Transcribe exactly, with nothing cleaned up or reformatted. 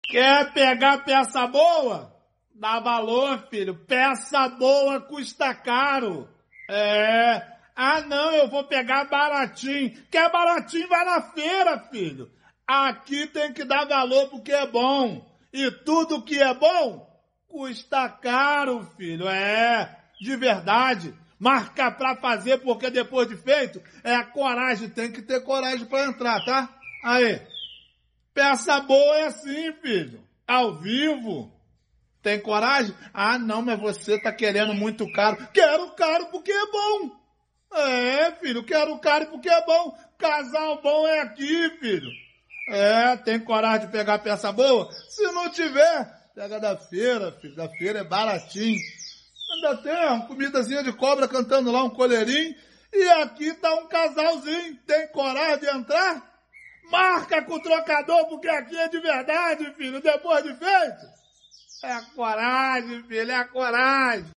Quer pegar peça boa? Dá valor, filho. Peça boa custa caro. É. Ah, não, eu vou pegar baratinho. Quer baratinho, vai na feira, filho. Aqui tem que dar valor porque é bom. E tudo que é bom custa caro, filho. É, de verdade. Marca pra fazer porque depois de feito é a coragem. Tem que ter coragem pra entrar, tá? Aí. Peça boa é assim, filho. Ao vivo. Tem coragem? Ah, não, mas você tá querendo muito caro. Quero caro porque é bom. É, filho, quero caro porque é bom. Casal bom é aqui, filho. É, tem coragem de pegar peça boa? Se não tiver, pega da feira, filho. Da feira é baratinho. Ainda tem uma comidazinha de cobra cantando lá um colherinho. E aqui tá um casalzinho. Tem coragem de entrar? Marca com o trocador, porque aqui é de verdade, filho. Depois de feito, é a coragem, filho, é a coragem.